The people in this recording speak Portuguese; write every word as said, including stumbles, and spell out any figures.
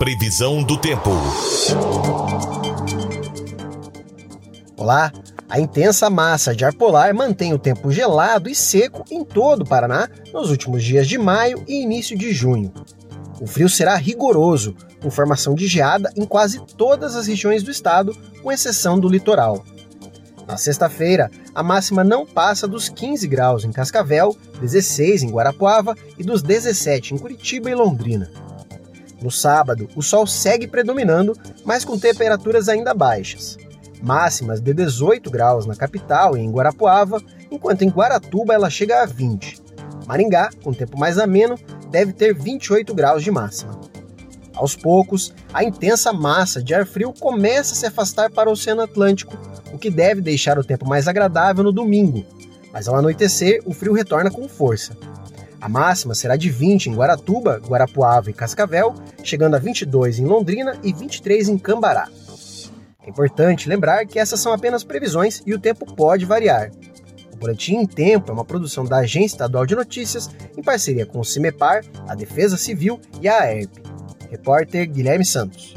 Previsão do tempo. Olá! A intensa massa de ar polar mantém o tempo gelado e seco em todo o Paraná nos últimos dias de maio e início de junho. O frio será rigoroso, com formação de geada em quase todas as regiões do estado, com exceção do litoral. Na sexta-feira, a máxima não passa dos quinze graus em Cascavel, dezesseis em Guarapuava e dos dezessete em Curitiba e Londrina. No sábado, o sol segue predominando, mas com temperaturas ainda baixas. Máximas de dezoito graus na capital e em Guarapuava, enquanto em Guaratuba ela chega a vinte. Maringá, com tempo mais ameno, deve ter vinte e oito graus de máxima. Aos poucos, a intensa massa de ar frio começa a se afastar para o Oceano Atlântico, o que deve deixar o tempo mais agradável no domingo, mas ao anoitecer o frio retorna com força. A máxima será de vinte em Guaratuba, Guarapuava e Cascavel, chegando a vinte e dois em Londrina e vinte e três em Cambará. É importante lembrar que essas são apenas previsões e o tempo pode variar. O Boletim em Tempo é uma produção da Agência Estadual de Notícias em parceria com o CIMEPAR, a Defesa Civil e a AERP. Repórter Guilherme Santos.